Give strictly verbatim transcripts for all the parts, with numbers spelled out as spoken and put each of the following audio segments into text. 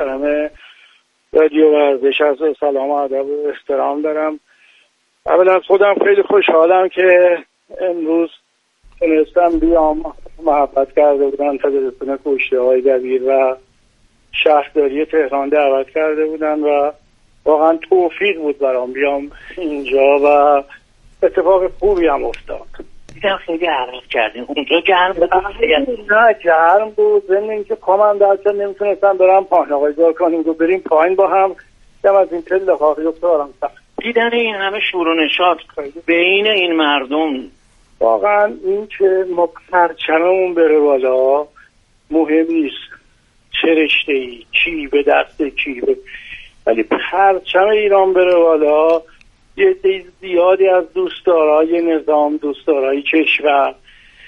محترم رادیو ورزش از سلام و ادب و احترام دارم. اولا خودم خیلی خوشحالم که امروز تونستم بیام. محبت کرده بودن فدراسیون کشتی های دبیر و شهرداری تهران دعوت کرده بودن و واقعا توفیق بود برام بیام اینجا و اتفاق خوبی هم افتاد. دیدم خیلی عرض کردیم اونجا گرم بود. نه گرم بود، ضمن اینکه پامم درچه نمیتونستم برم پایین. آقای زاکانی رو بریم پایین با هم دم از این تله ها افتادم. دیدن این همه شور و نشاط بین این مردم، واقعا این که ما پرچممون بره بالا مهم نیست، چه رشته‌ای کی به دست کی به، ولی پرچم ایران بره بالا یه عده زیادی از دوستدارای نظام، دوستدارای کشور،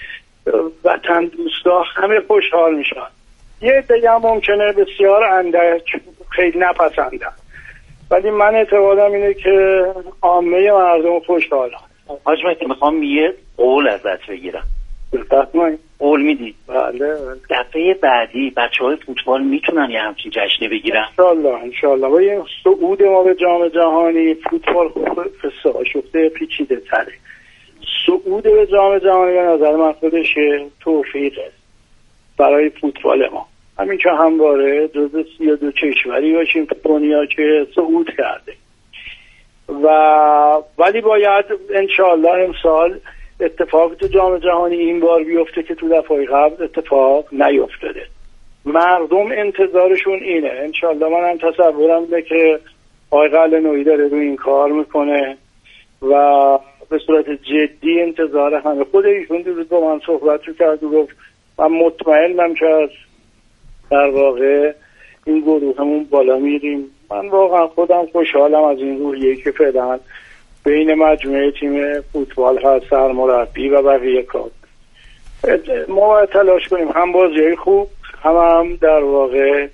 وطن دوستا همه خوشحال میشن. یه عده هم ممکنه بسیار اندک خیلی نپسندن، ولی من اعتقادم اینه که عامه مردم خوشحالن. حاج مهدی میخوام یه قول ازت بگیرم. بفرمایید. قول میدی؟ بله. دفعه بعدی بچهای فوتبال میتونن یه همچین جشنی بگیرن؟ انشالله انشالله. با این صعود ما به جام جهانی فوتبال قصه آشفته پیچیده تره. صعود به جام جهانی به نظر من خودش توفیقه برای فوتبال ما. همین که همواره جزو سی و دو کشوری باشیم تو دنیا که صعود کرده و ولی باید انشالله امسال اتفاق تو جام جهانی این بار بیفته که تو دفعه قبل اتفاق نیفتاده. مردم انتظارشون اینه. انشالله من هم تصورم ده که آقای قلعه‌نویی داره رو این کار میکنه و به صورت جدی انتظار همه. خود ایشون دیروز با من صحبت رو کرد و گفت من مطمئنم که از در واقع این گروه همون بالا میریم. من واقعا خودم خوشحالم از این روحیه که فعلا بین مجموعه تیم فوتبال هست، سرمربی و بقیه کار. ما باید تلاش کنیم هم بازیای خوب، هم هم در واقع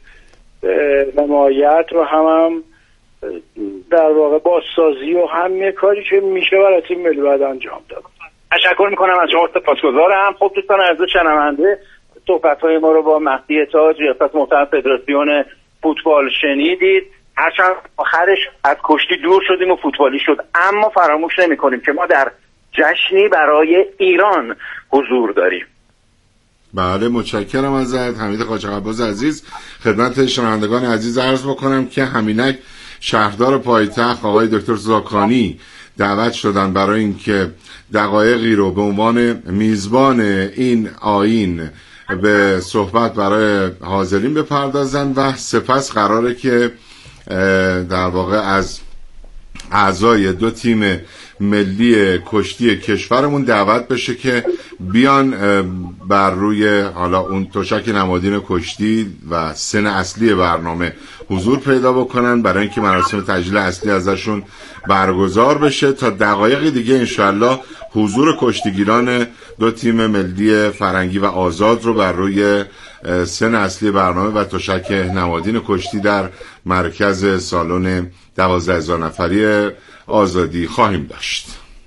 حمایت و هم هم در واقع بازسازی و هم کاری که میشه برای تیم ملی باید انجام داد. تشکر میکنم از شما، سپاسگزارم. خب دوستان عزیز شنونده، صحبت‌های ما رو با مهدی تاج ریاست محترم فدراسیون فوتبال شنیدید. هرچند آخرش از کشتی دور شدیم و فوتبالی شد، اما فراموش نمی‌کنیم که ما در جشنی برای ایران حضور داریم. بله متشکرم ازت حمید قاچاق‌عباس عزیز. خدمت شنوندگان عزیز عرض بکنم که همینک شهردار پایتخت آقای دکتر زاکانی دعوت شدن برای اینکه دقایقی رو به عنوان میزبان این آیین به صحبت برای حاضرین بپردازن و سپس قراره که در واقع از اعضای دو تیم ملی کشتی کشورمون دعوت بشه که بیان بر روی حالا اون تشک نمادین کشتی و سن اصلی برنامه حضور پیدا بکنن برای اینکه مراسم تجلیل اصلی ازشون برگزار بشه. تا دقایق دیگه انشالله حضور کشتیگیران دو تیم ملی فرنگی و آزاد رو بر روی سن اصلی برنامه و تشک نمادین کشتی در مرکز سالن دوازده هزار نفری آزادی خواهیم داشت.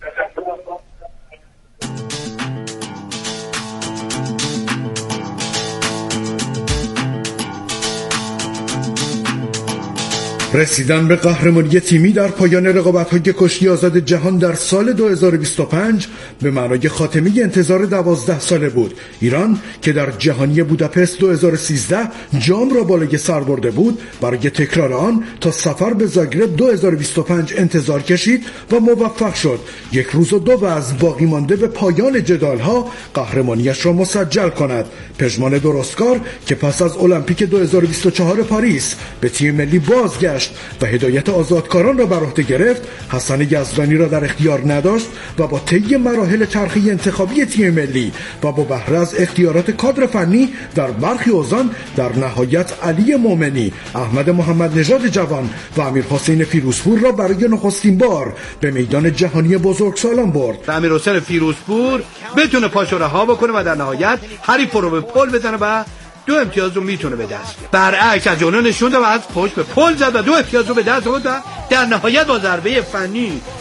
رسیدن به قهرمانی تیمی در پایان رقابت‌های کشتی آزاد جهان در سال دو هزار و بیست و پنج به معنای خاتمه انتظار دوازده ساله بود. ایران که در جهانی بوداپست دو هزار و سیزده جام را بالای سر برده بود، برای تکرار آن تا سفر به زاگرب دو هزار و بیست و پنج انتظار کشید و موفق شد. یک روز و دو از باقی مانده به پایان جدال‌ها قهرمانیش را مسجل کند. پژمان درستکار که پس از المپیک دو هزار و بیست و چهار پاریس به تیم ملی بازگشت و هدایت آزادکاران را بر عهده گرفت، حسن یزدانی را در اختیار نداشت و با طی مراحل چرخی انتخابی تیم ملی و با بهره از اختیارات کادر فنی در برخی اوزان در نهایت علی مومنی، احمد محمد نژاد جوان و امیر حسین فیروزپور را برای نخستین بار به میدان جهانی بزرگسالان برد. امیر حسین فیروزپور بتونه پاشو رها بکنه و در نهایت حریف رو به پل بزنه و دو امتیاز رو میتونه به دست بیاره. برعکس از جلو نشوند و از پشت به پل زد و دو امتیاز رو به دست آورد و در نهایت با ضربه فنی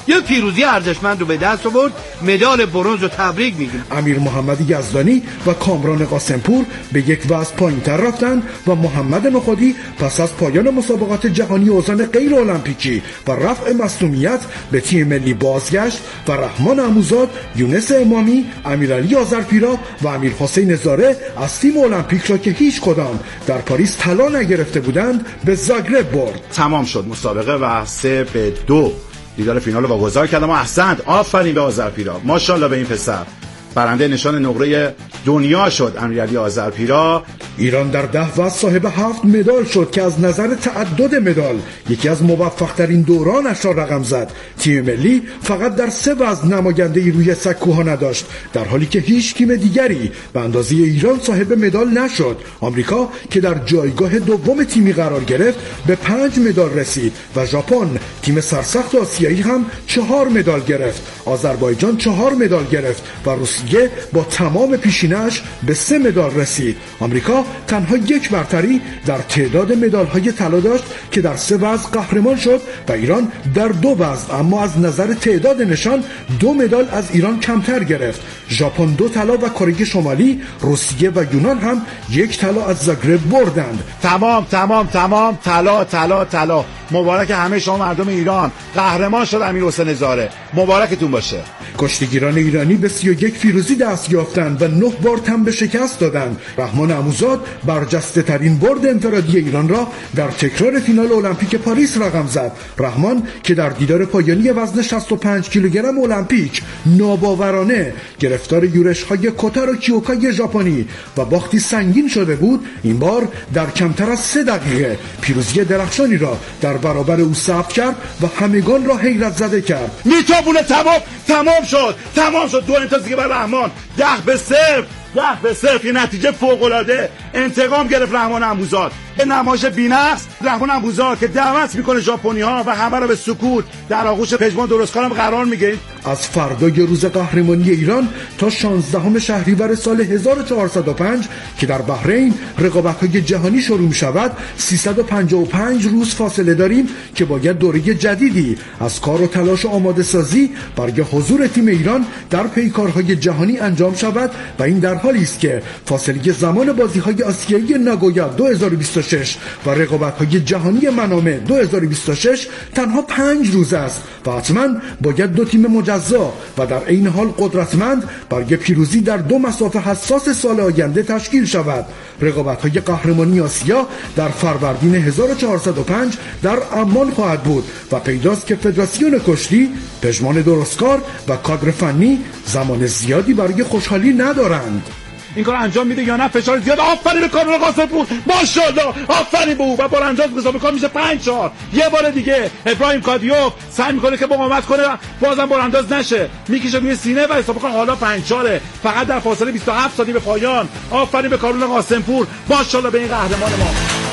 یه پیروزی ارزشمند رو به دست آورد. مدال برنز رو تبریک میگیم. امیر محمد یزدانی و کامران قاسمپور به یک وزن پایین‌تر رفتند و محمد نخودی پس از پایان مسابقات جهانی اوزان غیر المپیکی و رفع مصدومیت به تیم ملی بازگشت و رحمان عموزاد، یونس امامی، امیرعلی آذرپیرا و امیر حسین زاره از تیم المپیک را که هیچ کدام در پاریس طلا نگرفته بودند به زاگرب برد. تمام شد مسابقه و سه به دو دیدار فینال رو واگذار کردم. احسنت، آفرین به آذرپیرا، ماشاءالله به این پسر. برنده نشان نقره دنیا شد امیرعلی آذرپیرا. ایران در ده وزن صاحب هفت مدال شد که از نظر تعدد مدال یکی از موفق‌ترین دورانش را رقم زد. تیم ملی فقط در سه وزن نماینده روی سکوها نداشت، در حالی که هیچ تیم دیگری به اندازه ایران صاحب مدال نشد. آمریکا که در جایگاه دوم تیمی قرار گرفت به پنج مدال رسید و ژاپن تیم سرسخت آسیایی هم چهار مدال گرفت. آذربایجان چهار مدال گرفت و روسیه با تمام پیشینه‌اش به سه مدال رسید. آمریکا تنها یک برتری در تعداد مدال‌های طلا داشت که در سه وزن قهرمان شد و ایران در دو وزن اما از نظر تعداد نشان دو مدال از ایران کمتر گرفت. ژاپن دو طلا و کره شمالی، روسیه و یونان هم یک طلا از زاگرب بردند. تمام تمام تمام طلا طلا طلا. مبارک همه شما مردم ایران. قهرمان شد امیر حسین زاره. مبارکتون باشه. کشتیگیران ایرانی به سی و یک پیروزی دست یافتند و نه بار تن به شکست دادند. رحمان عموزاد برجسته ترین برد انفرادی ایران را در تکرار فینال المپیک پاریس رقم زد. رحمان که در دیدار پایانی وزن شصت و پنج کیلوگرم المپیک ناباورانه گرفتار یورش‌های کوتارو کیوکای ژاپنی و باختی سنگین شده بود، این بار در کمتر از سه دقیقه پیروزی درخشانی را در برابر او ثبت کرد و همگان را حیرت زده کرد. میتابونه تمام تمام شد تمام شد. دو امتیاز دیگه بر رحمان. ده به صفر ده به صفر. یه نتیجه فوق‌العاده. انتقام گرفت رحمان عموزاد. به نمایش بی‌نقص رحمان عموزاد که دعوت میکنه ژاپنی‌ها و همه را به سکوت در آغوش پژمان درستکارم قرار میگه. از فردای روز قهرمانی ایران تا شانزدهم شهریور سال هزار و چهارصد و پنج که در بحرین رقابت‌های جهانی شروع می‌شود، سیصد و پنجاه و پنج روز فاصله داریم که باید دوره جدیدی از کار و تلاش و آماده سازی برای حضور تیم ایران در پیکارهای جهانی انجام شود و این در حالی است که فاصله زمان بازی‌های آسیایی ناگویا دو هزار و بیست و شش و رقابت‌های جهانی منامه دو هزار و بیست و شش تنها پنج روز است و حتما باید دو تیم مجزا و در عین حال قدرتمند برای پیروزی در دو مسافه حساس سال آینده تشکیل شود. رقابت‌های قهرمانی آسیا در فروردین هزار و چهارصد و پنج در عمان خواهد بود و پیداست که فدراسیون کشتی، پژمان درستکار و کادر فنی زمان زیادی برای خوشحالی ندارند. این کار انجام میده یا نه؟ فشار زیاد. آفرین به کامران قاسمپور، ماشاءالله، آفرین به او و بالانداز مسابقه میشه پنج چهار. یه بار دیگه ابراهیم کادیوف سعی میکنه که مقاومت کنه، بازم بالانداز نشه، میکشه روی سینه و مسابقه حالا پنج چهار فقط در فاصله بیست و هفت ثانیه به پایان. آفرین به کامران قاسمپور، ماشاءالله به این قهرمان ما.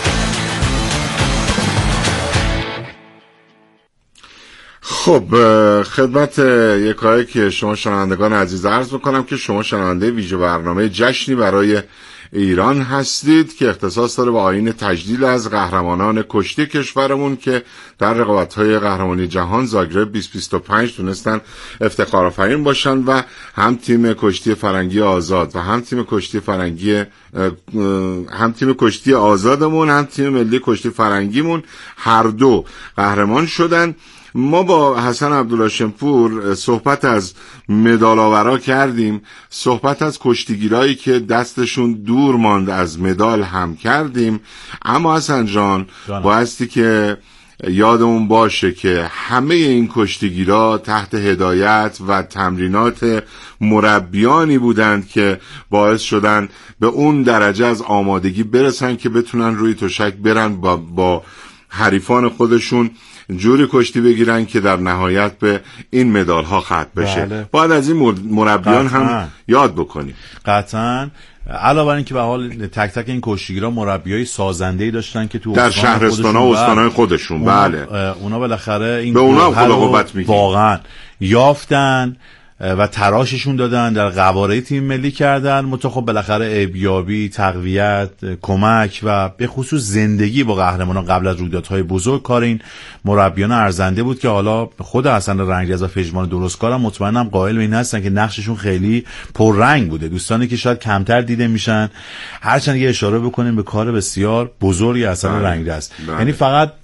خب خدمت یکایی که شما شنوندگان عزیز عرض میکنم که شما شنونده ویژه برنامه جشنی برای ایران هستید که اختصاص داره به آیین تجلیل از قهرمانان کشتی کشورمون که در رقابت‌های قهرمانی جهان زاگرب بیست بیست و پنج تونستن افتخارآفرین باشن و هم تیم کشتی فرنگی آزاد و هم تیم کشتی فرنگی هم تیم کشتی آزادمون هم تیم ملی کشتی فرنگیمون هر دو قهرمان شدن. ما با حسن عبدالهاشمپور صحبت از مدال آورا کردیم، صحبت از کشتیگیرایی که دستشون دور ماند از مدال هم کردیم، اما حسن جان بایستی که یادمون باشه که همه این کشتیگیرا تحت هدایت و تمرینات مربیانی بودند که باعث شدن به اون درجه از آمادگی برسن که بتونن روی تشک برن با, با حریفان خودشون جوری کشتی بگیرن که در نهایت به این مدال ها ختم بشه. بله. باید از این مربیان هم یاد بکنیم. قطعاً. علاوه بر این که به حال تک تک این کشتیگیرا مربیای سازنده‌ای داشتن که تو در شهرستان‌ها و استان‌های خودشون. اونا بله. اونا بالاخره این به اونا خدا قوت میگه. واقعاً یافتن و تراششون دادن، در قواره تیم ملی کردن. متأخر بالاخره ارزیابی، تقویت، کمک و به خصوص زندگی با قهرمانان قبل از رویدادهای بزرگ کار این مربیان ارزنده بود که حالا خود حسن رنگرز و پژمان درستکار هم مطمئنم قائل به این هستن که نقششون خیلی پررنگ بوده. دوستانی که شاید کمتر دیده میشن، هرچند یه اشاره بکنیم به کار بسیار بزرگی حسن رنگرز. یعنی فقط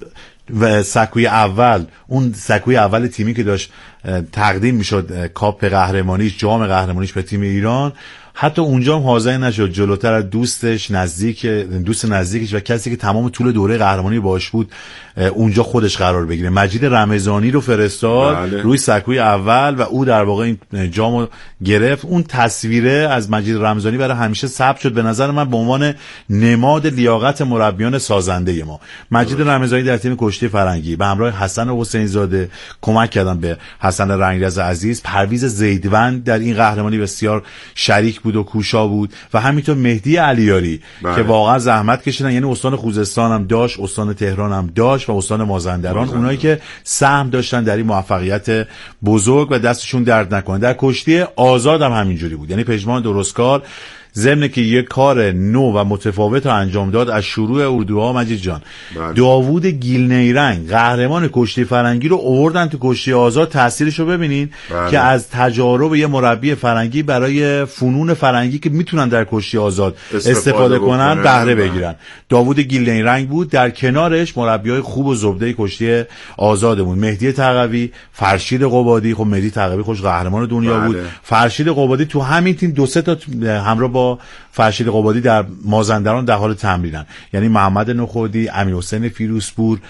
و سکوی اول، اون سکوی اول تیمی که داشت تقدیم میشد کاپ قهرمانیش، جام قهرمانیش به تیم ایران، حتی اونجا هم حاضر نشد جلوتر از دوستش نزدیک دوست نزدیکش و کسی که تمام طول دوره قهرمانی باش بود اونجا خودش قرار بگیره. مجید رمضانی رو فرستاد بله. روی سکوی اول و او در واقع این جامو گرفت. اون تصویره از مجید رمضانی برای همیشه ثبت شد به نظر من به عنوان نماد لیاقت مربیان سازنده ما. مجید رمضانی در تیم کشتی فرنگی به همراه حسن حسین زاده کمک کردن به حسن رنگرز عزیز. پرویز زیدوند در این قهرمانی بسیار شریک بود و کوشا بود و همینطور مهدی علیاری بله. که واقعا زحمت کشیدن. یعنی استان خوزستان هم داشت، استان تهران هم داشت و استان مازندران، مازندران. اونایی که سهم داشتن در این موفقیت بزرگ و دستشون درد نکنه. در کشتی آزاد هم همینجوری بود. یعنی پژمان درستکار ضمن که یک کار نو و متفاوت رو انجام داد از شروع اردوها مجید جان بله. داوود گیلنیرنگ قهرمان کشتی فرنگی رو آوردن تو کشتی آزاد. تاثیرش رو ببینین بله. که از تجارب یه مربی فرنگی برای فنون فرنگی که میتونن در کشتی آزاد استفاده, استفاده کنن بهره بگیرن. داوود گیلنیرنگ بود. در کنارش مربیای خوب و زبده کشتی آزادمون مهدی تقوی، فرشید قبادی. خب مهدی تقوی خوش قهرمان دنیا بله. بود. فرشید قبادی تو همین تیم دو سه تا همراه با فرشید قبادی در مازندران در حال تمرینن. یعنی محمد نخودی، امیرحسین فیروزپور،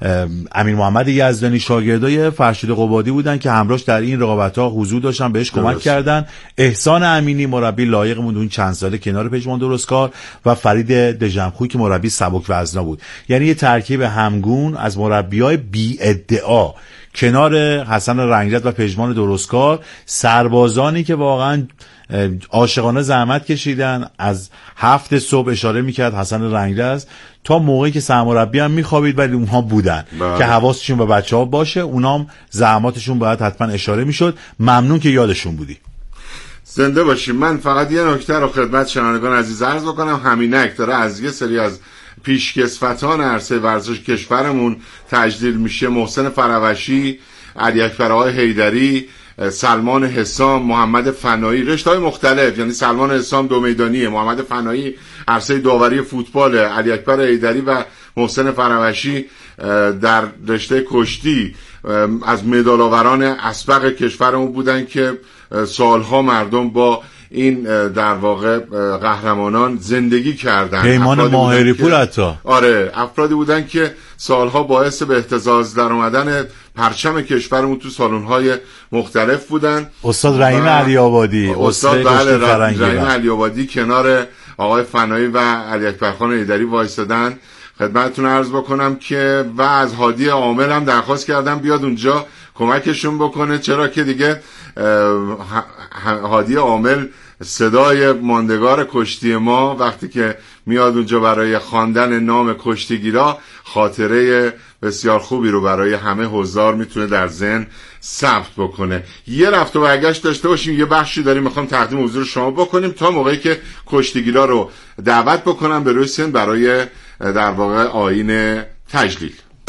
امیر محمد یزدانی شاگردای فرشید قبادی بودن که همراهش در این رقابت‌ها حضور داشتن، بهش کمک کردن. احسان امینی مربی لایقمون اون چند ساله کنار پژمان درستکار و فرید دژمخوی که مربی سبک وزنا بود. یعنی یه ترکیب همگون از مربیای بی ادعا کنار حسن رنگرز و پژمان درستکار، سربازانی که واقعا عاشقانه زحمت کشیدن. از هفت صبح اشاره میکرد حسن رنگرز تا موقعی که سرمربی هم میخوابید ولی اونها بودن بله. که حواسشون به بچه ها باشه. اونام زحماتشون باید حتما اشاره میشد. ممنون که یادشون بودی. زنده باشیم. من فقط یه نکته رو خدمت شنوندگان عزیز عرض بکنم. همینک داره از یه سری از پیشکسوتان عرصه ورزش کشورمون تجلیل میشه. محسن فروشی، علی اکبر آقای حیدری، سلمان حسام، محمد فنایی، رشته‌های مختلف. یعنی سلمان حسام دو میدانیه، محمد فنایی عرصه داوری فوتبال، علی اکبر حیدری و محسن فروشی در رشته کشتی از مدال آوران اسبق کشورمون بودن که سالها مردم با این در واقع قهرمانان زندگی کردن. پیمان ماهری پور حتی آره افرادی بودن که سالها باعث به اهتزاز در اومدن پرچم کشورمون تو سالن‌های مختلف بودن. استاد رحیم علی آبادی، استاد بله رحیم علی آبادی کنار آقای فنایی و علی اکبرخان حیدری وایسادن. خدمتتون عرض بکنم که و از هادی عامل هم درخواست کردم بیاد اونجا کمکشون بکنه، چرا که دیگه هادی عامل صدای ماندگار کشتی ما وقتی که میاد اونجا برای خواندن نام کشتیگیرا خاطره بسیار خوبی رو برای همه حضار میتونه در ذهن ثبت بکنه. یه رفت و برگشت داشته باشیم. یه بخشی داریم میخوام تقدیم حضور شما بکنیم تا موقعی که کشتیگیرا رو دعوت بکنم به روی سن برای در واقع آیین تجلیل.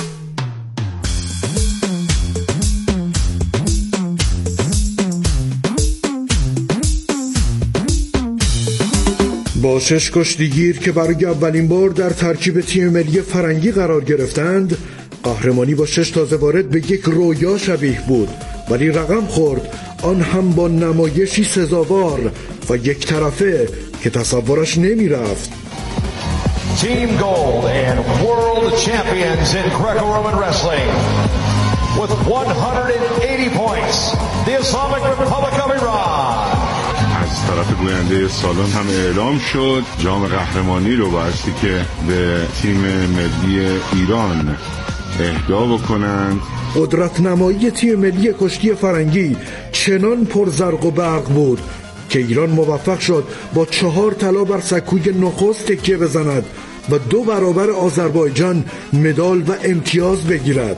با شش کشتیگیر که برای اولین بار در ترکیب تیم ملی فرنگی قرار گرفتند، قهرمانی با شش تازه وارد به یک رویا شبیه بود، ولی رقم خورد، آن هم با نمایشی سزاوار و یک طرفه که تصورش نمی رفت. Team Gold and World Champions in Greco-Roman Wrestling with one hundred eighty points, the Islamic Republic of Iran. از طرف گوینده سالن هم اعلام شد جام قهرمانی رو بایستی که به تیم ملی ایران اهدا بکنند. قدرت نمایی تیم ملی کشتی فرنگی چنان پرزرق و برق بود که ایران موفق شد با چهار طلا بر سکوی نخست تکیه بزند و دو برابر آذربایجان مدال و امتیاز بگیرد.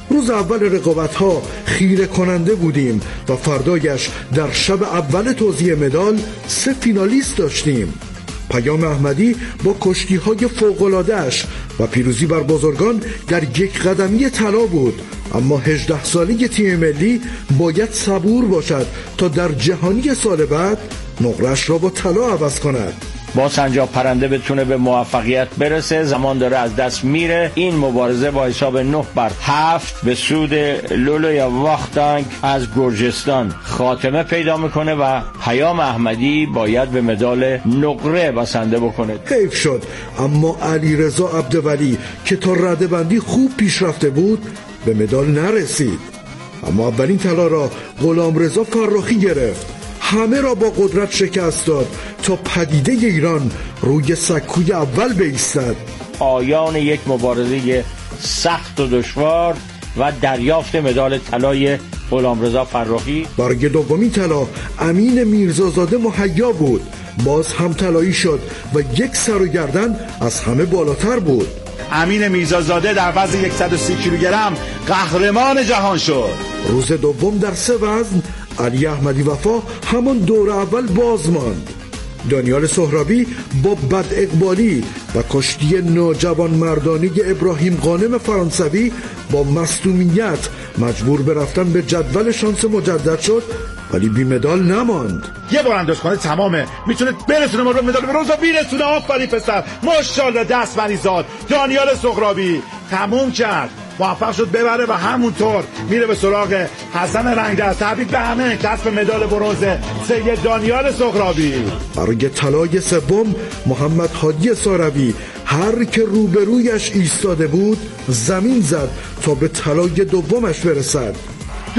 روز اول رقابت‌ها خیره کننده بودیم و فردایش در شب اول توزیع مدال سه فینالیست داشتیم. پیام احمدی با کشتی‌های فوق‌العاده‌اش و پیروزی بر بزرگان در یک قدمی طلا بود، اما هجده ساله تیم ملی باید صبور باشد تا در جهانی سال بعد نقره‌اش را با طلا عوض کند. با سنجاب پرنده بتونه به موفقیت برسه، زمان داره از دست میره. این مبارزه با حساب نه بر هفت به سود لولویا واختانگ از گرجستان خاتمه پیدا میکنه و پیام احمدی باید به مدال نقره بسنده بکنه. حیف شد، اما علیرضا عبدولی که تا رده‌بندی خوب پیش رفته بود به مدال نرسید. اما اولین طلا را غلامرضا فراخی گرفت، همه را با قدرت شکست داد تا پدیده ایران روی سکوی اول بایستد. آیان یک مبارزه سخت و دشوار و دریافت مدال طلای غلامرضا فراخی. برای دومین طلا امین میرزازاده مهیا بود، باز هم طلایی شد و یک سر و گردن از همه بالاتر بود. امین میرزازاده در وزن صد و سی کیلوگرم قهرمان جهان شد. روز دوم در سه وزن علی احمدی وفا همون دور اول باز ماند. دانیال سهرابی با بد اقبالی و کشتی نوجوان مردانی ابراهیم قانم فرانسوی با مصدومیت مجبور به رفتن به جدول شانس مجدد شد، ولی بی مدال نماند. یه بار اندازخانه تمامه، میتونه برسونه ما رو مدال برنز بیرسونه. آفرین پسر، ماشاءالله دست بریزاد. دانیال سهرابی تموم کرد، موفق شد ببره و همونطور میره به سراغ حسن رنگدست. تبریک به همه کسب مدال برنز سید دانیال سهرابی. برای طلای سوم محمد هادی ساروی هر که روبرویش ایستاده بود زمین زد تا به طلای دومش برسد. دو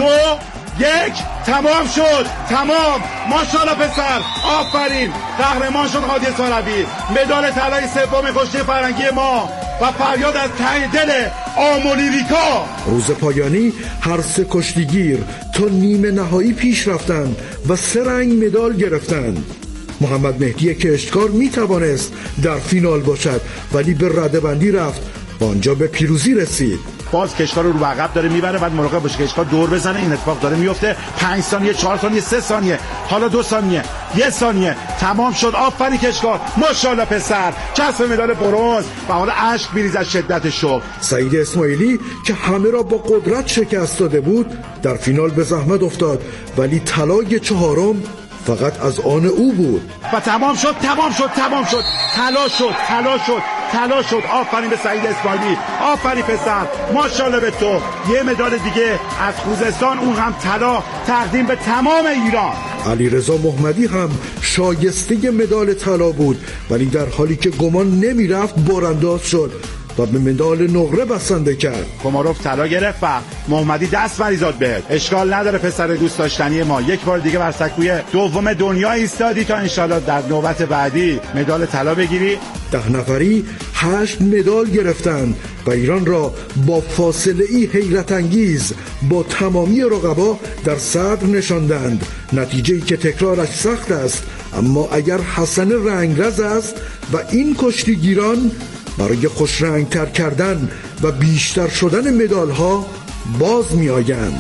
یک تمام شد، تمام. ماشاءالله پسر، آفرین، قهرمان شد هادی ساروی. مدال طلای سوم کشتی فرنگی ما و فریاد از ته دل آمولیریکا. روز پایانی هر سه کشتیگیر تا نیمه نهایی پیش رفتند و سه رنگ مدال گرفتند. محمد مهدی کشتکار می توانست در فینال باشد، ولی به رده‌بندی رفت و آنجا به پیروزی رسید. باز کشکار رو رو عقب داره میبره، بعد مراقب باشه کشکار دور بزنه. این اتفاق داره میفته. پنج ثانیه، چهار ثانیه، سه ثانیه، حالا دو ثانیه، یک ثانیه، تمام شد. آفرین کشکار، ماشاءالله پسر، کسب مدال برنز و حالا اشک میریز از شدت شوق. سعید اسماعیلی که همه را با قدرت شکست داده بود در فینال به زحمت افتاد، ولی طلای چهارم فقط از آن او بود. و تمام شد، تمام شد، تمام شد. طلا شد، طلا شد، طلا شد. آفرین به سعید اسماعیلی، آفرین پسر، ماشاءالله به تو. یه مدال دیگه از خوزستان، اون هم طلا، تقدیم به تمام ایران. علیرضا محمدی هم شایسته مدال طلا بود، ولی در حالی که گمان نمیرفت بارانداز شد و به مدال نقره بسنده کرد. کوماروف طلا گرفت و محمدی دست بریزاد بهت. اشکال نداره پسر دوست داشتنی ما، یک بار دیگه بر سکوی دوم دنیا ایستادی تا انشالله در نوبت بعدی مدال طلا بگیری. ده نفری هشت مدال گرفتند و ایران را با فاصله ای حیرت انگیز با تمامی رقبا در صدر نشاندند. نتیجه‌ای که تکرارش سخت است، اما اگر حسن رنگرز است و این کشتیگیران برای خوش رنگ تر کردن و بیشتر شدن مدال ها باز می آیند.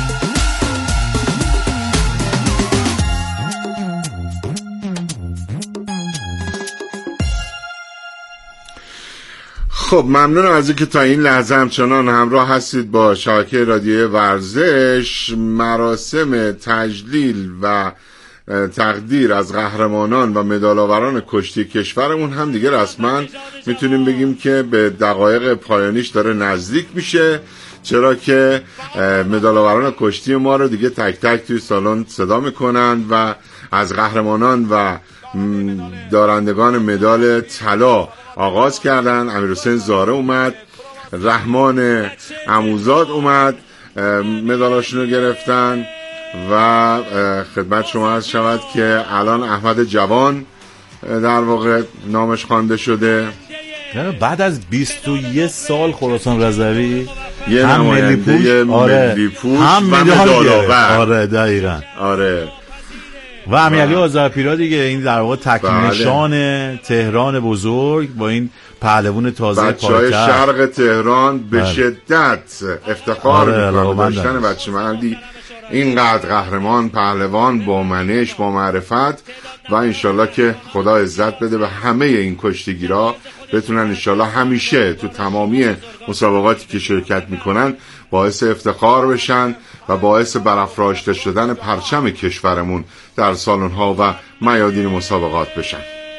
خب ممنون از اینکه تا این لحظه همچنان همراه هستید با شبکه رادیوی ورزش. مراسم تجلیل و تقدیر از قهرمانان و مدال‌آوران کشتی کشورمون هم دیگه رسما میتونیم بگیم که به دقایق پایانیش داره نزدیک میشه، چرا که مدال‌آوران کشتی ما رو دیگه تک تک توی سالن صدا میکنن و از قهرمانان و دارندگان مدال طلا آغاز کردن. امیرحسین زاره اومد، رحمان عموزاد اومد، مدالاشون رو گرفتن و خدمت شما عرض شود که الان احمد جوان در واقع نامش خوانده شده. بعد از بیست و یک سال خراسان رضوی یه هم ملی پوش, آره. ملی پوش هم و مدال آور. آره دقیقاً. آره و امیرعلی آذرپیرا دیگه، این در واقع تکمیل نشان تهران بزرگ با این پهلوان تازه پایتخت. بچهای شرق تهران به بله. شدت افتخار آره میکنن داشتن بچه محلی اینقدر قهرمان پهلوان با منش با معرفت و انشالله که خدا عزت بده به همه این کشتیگیرا بتونن انشالله همیشه تو تمامی مسابقاتی که شرکت میکنن باعث افتخار بشن و باعث برافراشته شدن پرچم کشورمون در سالن‌ها و میادین مسابقات بشن.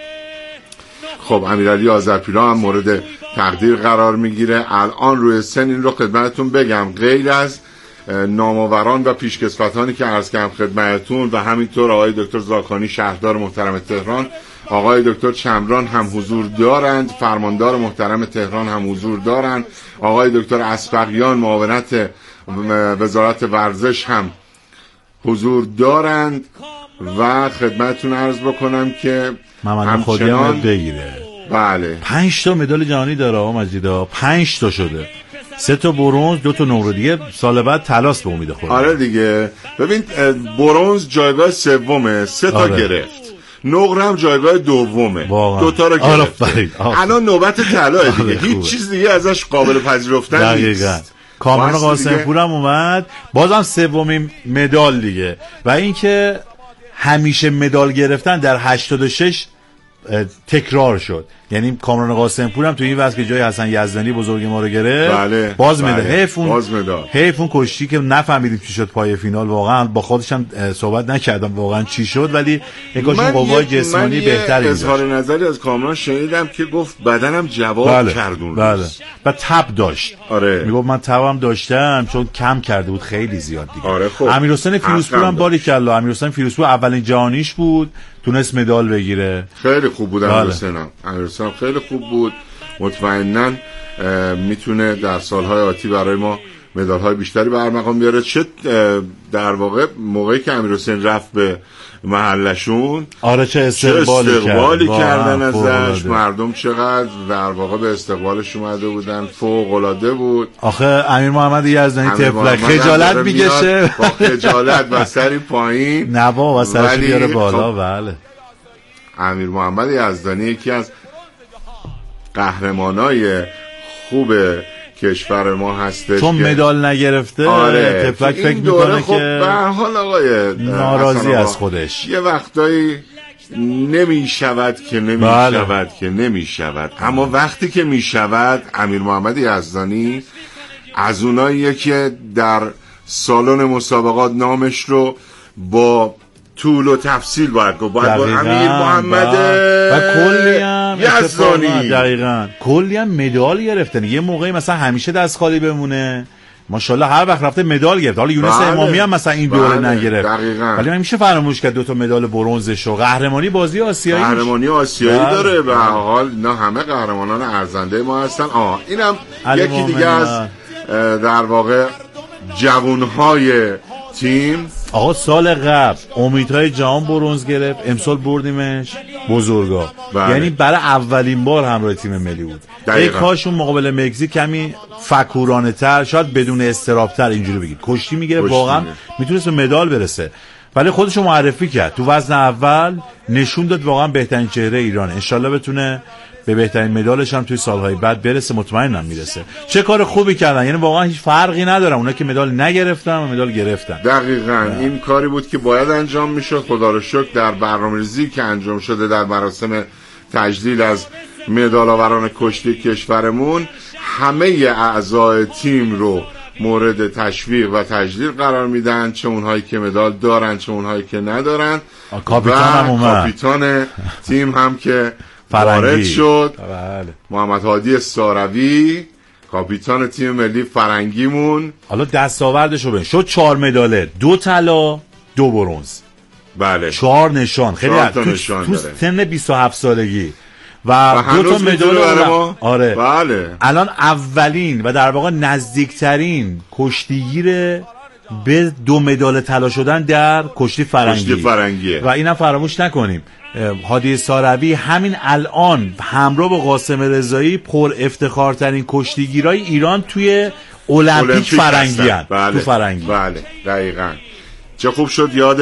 خب امیرعلی آذرپیرا هم مورد تقدیر قرار میگیره. الان روی سن این رو خدمتتون بگم غیر از نامآوران و پیشکسوتانی که عرض کردم خدمتتون و همینطور آقای دکتر زاکانی شهردار محترم تهران، آقای دکتر چمران هم حضور دارند، فرماندار محترم تهران هم حضور دارند، آقای دکتر اسبقیان معاونت وزارت ورزش هم حضور دارند و خدمتتون عرض بکنم که محمد خودی هم بگیره. بله پنج تا مدال جهانی داره آقا مجیدا، پنج تا شده، سه تا برنز، دو تا نقره، دیگه سال بعد طلاست به امید خدا. آره دیگه ببین برنز جایگاه سومه، سه تا آره. گرفت، نقره هم جایگاه دومه، دو تا رو گرفت. الان نوبت طلاه دیگه، آره هیچ چیز دیگه ازش قابل پذیرفتن نیست. کامران قاسمپور هم اومد بازم سومین مدال دیگه. و اینکه همیشه مدال گرفتن در هشتاد و شش تکرار شد، یعنی کامران قاسمپور هم تو این واسه که جای حسن یزدانی بزرگ ما رو گرفت بله. باز مدال. بله. حیفون حیفون کشتی که نفهمیدیم چی شد پای فینال، واقعا با خودش هم صحبت نکردم واقعا چی شد، ولی اینکاشون قوای جسمانی بهتری داشت. اظهار نظری از کامران شنیدم که گفت بدنم جواب بله. کردون بله. و تب داشت. آره. میگفت من تبم داشتم چون کم کرده بود خیلی زیاد دیگه. آره خب. امیرحسین فیروزپور هم باریکلا، امیرحسین فیروزپور اولین جهانیش بود، تونست مدال بگیره. خیلی خوب بود امیرحسینم. امیرحسین خیلی خوب بود. مطمئناً میتونه در سالهای آتی برای ما مدال‌های بیشتری به ارمغان بیاره. چه در واقع موقعی که امیرحسین رفت به محلشون آره چه استقبالی, چه استقبالی کرد. کردن ازش، مردم چقدر در واقع به استقبالش اومده بودن، فوق العاده بود. آخه امیر محمد یزدانی تفلک خجالت میکشه با خجالت و سری پایین نه با و سرش بیاره بالا. بله امیر محمد یزدانی یکی از قهرمانای خوب کشور ما هستش، چون مدال نگرفته. آره تفلک فکر میکنه خب که به هر حال آقای ناراضی از خودش یه وقتایی نمی شود که نمی بله. شود که نمی شود اما وقتی که می شود امیر محمد یزدانی از اوناییه که در سالن مسابقات نامش رو با طول و تفصیل باید گفت، باید با امیر محمد و کلی هم یزدانی دقیقاً کلی هم مدال گرفتن. یه موقعی مثلا همیشه دست خالی بمونه، ماشاءالله هر وقت رفته مدال گرفت. حالا یونس بله. امامی هم مثلا این دوره بله. نگرفت دقیقاً. ولی من میشه فراموش کرد دو تا مدال برنزش و قهرمانی بازی آسیایی قهرمانی آسیایی بله. داره. به هر حال نه همه قهرمانان ارزنده ما هستن. آه اینم یکی دیگه از در واقع جوانهای تیم. آقا سال قبل امیدهای جهان برنز گرفت، امسال بردیمش بزرگا بله. یعنی برای اولین بار همراه تیم ملی بود. ای کاش اون مقابل مکزیک کمی فکورانه تر، شاید بدون استراب تر اینجوری بگید کشتی میگیره، واقعا میتونست به مدال برسه ولی خودشو معرفی کرد تو وزن اول، نشون داد واقعا بهترین چهره ایرانه. انشالله بتونه به بهترین مدالش هم توی سالهای بعد برسه، مطمئنم میرسه. چه کار خوبی کردن، یعنی واقعا هیچ فرقی نداره اونا که مدال نگرفتن و مدال گرفتن. دقیقاً ده. این کاری بود که باید انجام میشد. خدا رو شکر در برنامه‌ریزی که انجام شده در مراسم تجلیل از مدال آوران کشتی کشورمون همه اعضای تیم رو مورد تشویق و تجلیل قرار میدن، چه اونهایی که مدال دارن چه اونهایی که ندارن. کاپیتان هم اومد، کاپیتان تیم هم که وارد شد بله. محمد هادی ساروی کاپیتان تیم ملی فرنگیمون. حالا دستاوردشو ببین، شد چهار مداله، دو طلا دو برنز. بله چهار نشان، خیلی چهار تا نشان تو داره. سن بیست و هفت سالگی و, و دو تا مدال. آره بله. الان اولین و در واقع نزدیکترین کشتیگیر به دو مدال طلا شدن در کشتی فرنگی. کشتی فرنگیه. و اینم فراموش نکنیم هادی ساروی همین الان همراه با قاسم رضایی پر افتخارترین کشتیگیرای ایران توی المپیک فرنگی هستن. بله. تو فرنگی بله دقیقاً. چه خوب شد یاد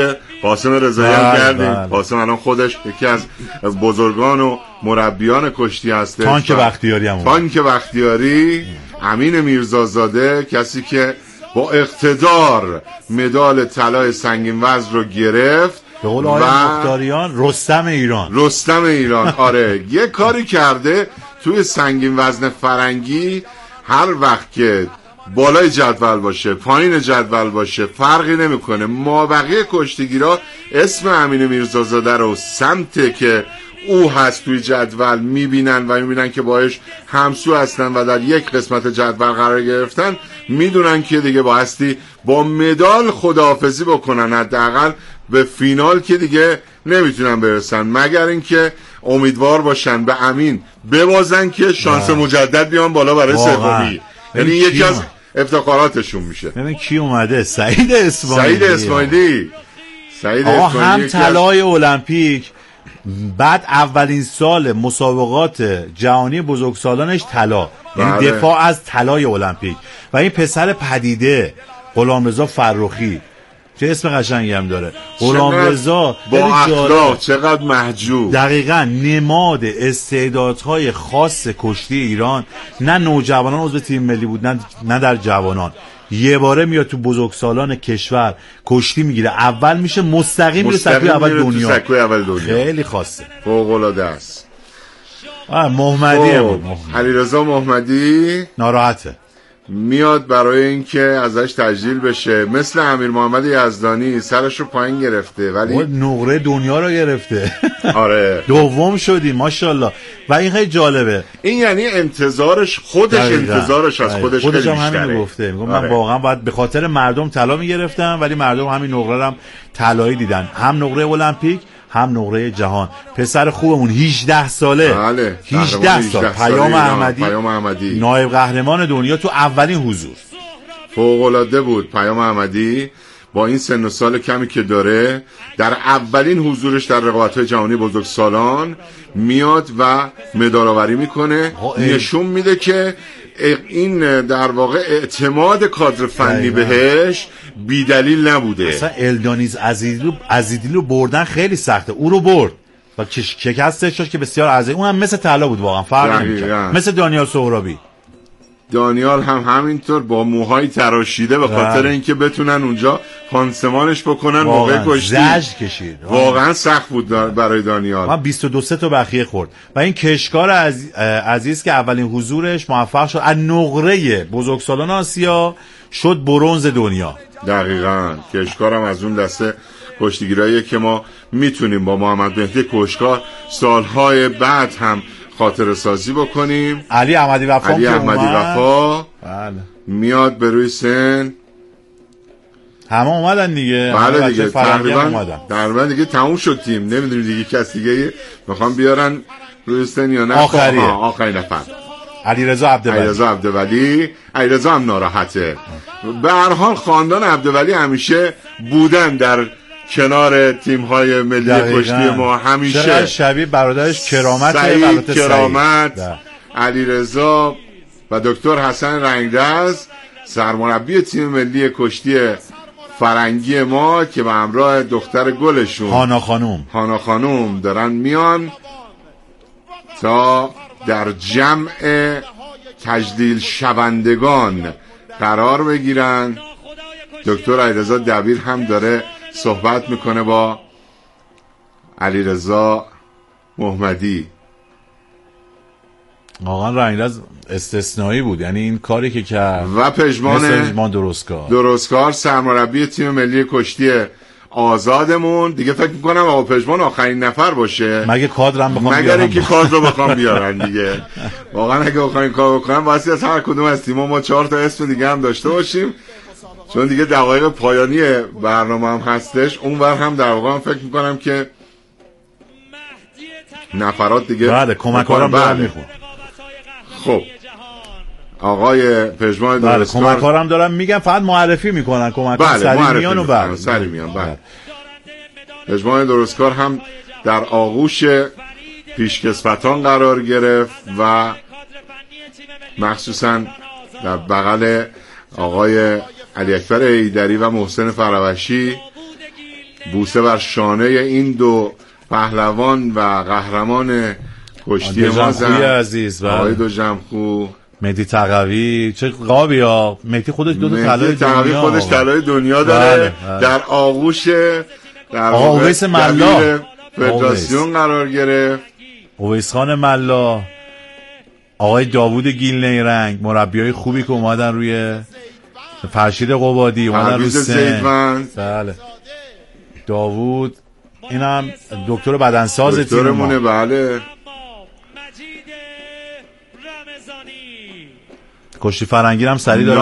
قاسم رضایی هم کردیم. قاسم الان خودش یکی از بزرگان و مربیان کشتی هسته. تانک بختیاری هم تانک بختیاری. امین میرزازاده کسی که با اقتدار مدال طلای سنگین وزن رو گرفت. به قول آقای مختاریان رستم ایران. رستم ایران آره. یه کاری کرده توی سنگین وزن فرنگی، هر وقت که بالای جدول باشه پایین جدول باشه فرقی نمیکنه، ما بقیه کشتیگیرا اسم امین میرزازاده رو سمت که او هست توی جدول میبینن و میبینن که باهاش همسو هستن و در یک قسمت جدول قرار گرفتن، میدونن که دیگه بایستی با مدال خداحافظی بکنن، حداقل به فینال که دیگه نمیتونن برسن، مگر اینکه امیدوار باشن به امین ببازن که شانس مجدد بیان بالا برای سومی. یعنی یکی از افتخاراتشون میشه. ببین کی اومده؟ سعید اسماعیلی. سعید اسماعیلی. سعید اسماعیلی هم طلای المپیک، بعد اولین سال مسابقات جهانی بزرگسالانش طلا، یعنی دفاع از طلای المپیک. و این پسر پدیده غلامرضا فرخی، چه اسم قشنگی هم داره، غلامرضا با اخلاق، چقدر محجوب، دقیقاً نماد استعدادهای خاص کشتی ایران. نه نوجوانان عضو تیم ملی بود، نه نه در جوانان. یه باره میاد تو بزرگسالان کشور کشتی میگیره، اول میشه مستقیم میره سکوی اول دنیا. سکوی اول دنیا خیلی خاصه، فوق العاده است. محمدی بود. علیرضا محمدی ناراحته، میاد برای اینکه ازش تجلیل بشه. مثل امیر محمد یزدانی سرش رو پایین گرفته ولی نقره دنیا رو گرفته. آره دوم شدی ماشاءالله. و این خیلی جالبه، این یعنی انتظارش خودش دقیقا. انتظارش از خودش خیلی بیشتره. خودش هم همین گفته، میگم آره. من واقعا باید به خاطر مردم طلا میگرفتم، ولی مردم همین نقره رو هم طلایی دیدن، هم نقره المپیک هم نقره جهان. پسر خوبمون هجده ساله، بله. هجده سال، پیام احمدی. پیام احمدی نایب قهرمان دنیا تو اولین حضور، فوق العاده بود. پیام احمدی با این سن و سال کمی که داره، در اولین حضورش در رقابت‌های جهانی بزرگسالان میاد و مدال آوری میکنه، نشون میده که این در واقع اعتماد کادر فنی بهش بی دلیل نبوده. اصلا الدانیز عزیزی عزیزی رو بردن خیلی سخته، او رو برد و شکستش شد که بسیار عزیزی، اون هم مثل طلا بود واقعا، فرق نمی‌کرد، مثل دانیال سهرابی. دانیال هم همینطور با موهای تراشیده به خاطر اینکه بتونن اونجا پانسمانش بکنن موقع کشتی. زجر کشید، واقعا سخت بود برای دانیال. ما بیست و دو تا بخیه خورد و این کشکار عزیز, عزیز که اولین حضورش موفق شد، از نقره بزرگسالان آسیا شد برنز دنیا. دقیقاً کشکار هم از اون دسته کشتیگیراییه که ما میتونیم با محمد مهدی کشکار سالهای بعد هم خاطره سازی بکنیم. علی احمدی وفا علی احمدی وفا بله. میاد به روی سن، همه اومدن دیگه، بله دیگه تقریبا تقریبا دیگه تموم شد تیم، نمیدونیم دیگه کس دیگه میخوام بیارن روی سن یا نه. آخری آخری نفر علیرضا عبدولی. علیرضا عبدولی علیرضا هم ناراحته. به هر حال خاندان عبدولی همیشه بودن در کنار تیم‌های ملی کشتی ما، همیشه. چرا شبیه برادرش کرامت، سعید کرامت، علیرضا و دکتر حسن رنگرز سرمربی تیم ملی کشتی فرنگی ما که به همراه دختر گلشون هانا خانوم هانا خانوم دارن میان تا در جمع تجلیل شوندگان قرار بگیرن. دکتر علیرضا دبیر هم داره صحبت میکنه با علیرضا محمدی. واقعا رنگرز استثنایی بود، یعنی این کاری که کرد. و پژمان پژمان درستکار درستکار سرمربی تیم ملی کشتی آزادمون دیگه، فکر میکنم آقا پژمان آخرین نفر باشه مگه کادرم بخوام مگر اینکه کادر رو بخوام بیارن دیگه. واقعا اگه بخوام این کار بکنم واسه از هر کدوم از تیم‌ها ما چهار تا اسم دیگه هم داشته باشیم، چون دیگه دقایق پایانی برنامه هم هستش. اونور هم در واقع هم فکر میکنم که نفرات دیگه بله کمکارم دارم میخون. خب آقای پژمان درستکار بله کمکارم دارم میگم، فقط معرفی میکنن کمکار بله سری میان و بله سری میان. بله پژمان درستکار هم در آغوش پیشکسوتان قرار گرفت و مخصوصا در بغل آقای علی اکبر ایدری و محسن فروشی بوسه بر شانه این دو پهلوان و قهرمان کشتی ما زن عزیز آقای دو جمخو مهدی تقوی. چه قابی ها مهدی خودش دو تا طلای دنیا خودش طلای دنیا داره. بله، بله. در آغوش در اویس ملا فدراسیون قرار گرفت. اویس خان ملا، آقای داوود گیل نیرنگ، مربیای خوبی که اومدن روی فرشید قبادی، اومدن روی سن. بله داوود، اینم دکتر بدنساز تیممونه. بله کشتی فرنگی هم سری داره